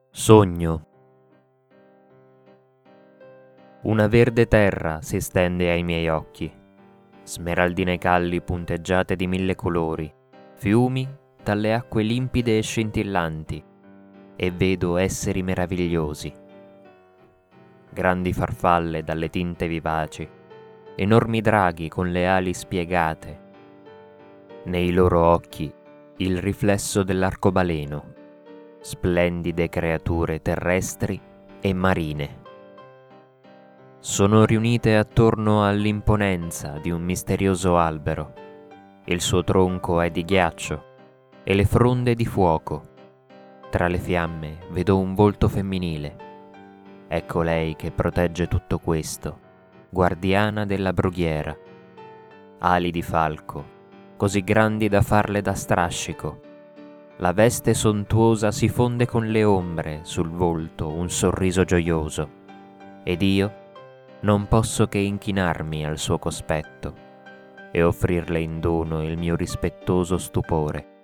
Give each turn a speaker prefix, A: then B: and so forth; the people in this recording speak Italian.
A: Sogno. Una verde terra si stende ai miei occhi, smeraldine calli punteggiate di 1000 colori, fiumi dalle acque limpide e scintillanti, e vedo esseri meravigliosi. Grandi farfalle dalle tinte vivaci, enormi draghi con le ali spiegate. Nei loro occhi il riflesso dell'arcobaleno, splendide creature terrestri e marine. Sono riunite attorno all'imponenza di un misterioso albero. Il suo tronco è di ghiaccio e le fronde di fuoco. Tra le fiamme vedo un volto femminile. Ecco lei che protegge tutto questo, guardiana della brughiera. Ali di falco, così grandi da farle da strascico. La veste sontuosa si fonde con le ombre, sul volto un sorriso gioioso. Ed io non posso che inchinarmi al suo cospetto e offrirle in dono il mio rispettoso stupore.